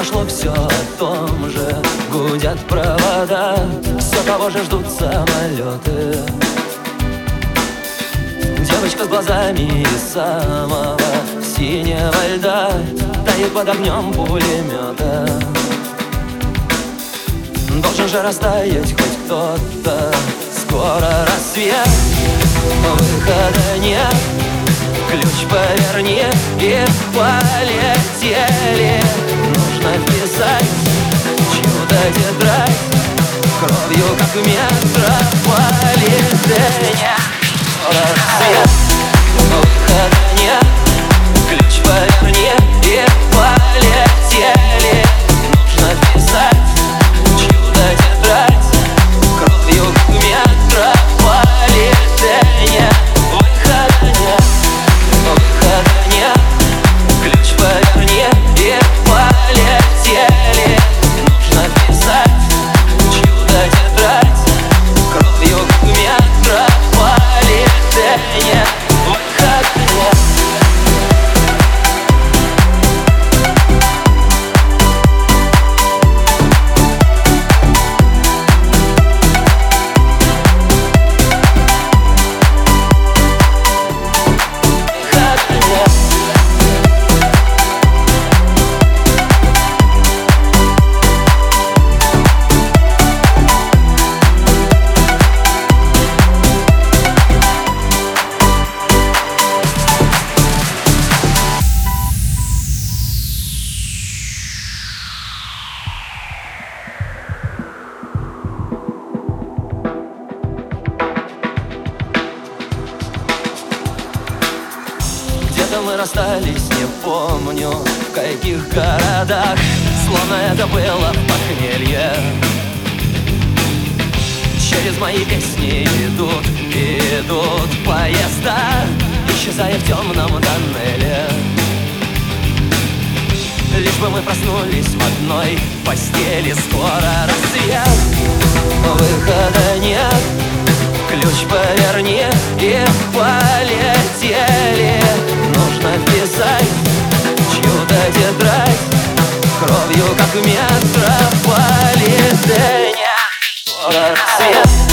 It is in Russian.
прошло все о том же. Гудят провода, все того же ждут самолеты. Девочка с глазами из самого синего льда тает под огнем пулемета. Должен же растаять хоть кто-то. Скоро рассвет, выхода нет. Ключ поверни и полетели. Нужно вписать чью-то тетрадь кровью, как в метрополитене. Скоро рассвет, выхода нет. Ключ поверни и полетели. Нужно вписать чью-то тетрадь кровью, как в метрополитене. Выхода нет, выхода нет. Ключ поверни и полетели. Нужно вписать чью-то тетрадь кровью, как в метрополитене. Выхода нет. Мы расстались, не помню в каких городах, словно это было похмелье. Через мои песни идут поезда, исчезая в темном тоннеле. Лишь бы мы проснулись в одной постели. Скоро рассвет, выхода нет. Ключ поверни и полетели. Нужно вписать чью-то тетрадь кровью, как в метрополитене. Скоро рассвет.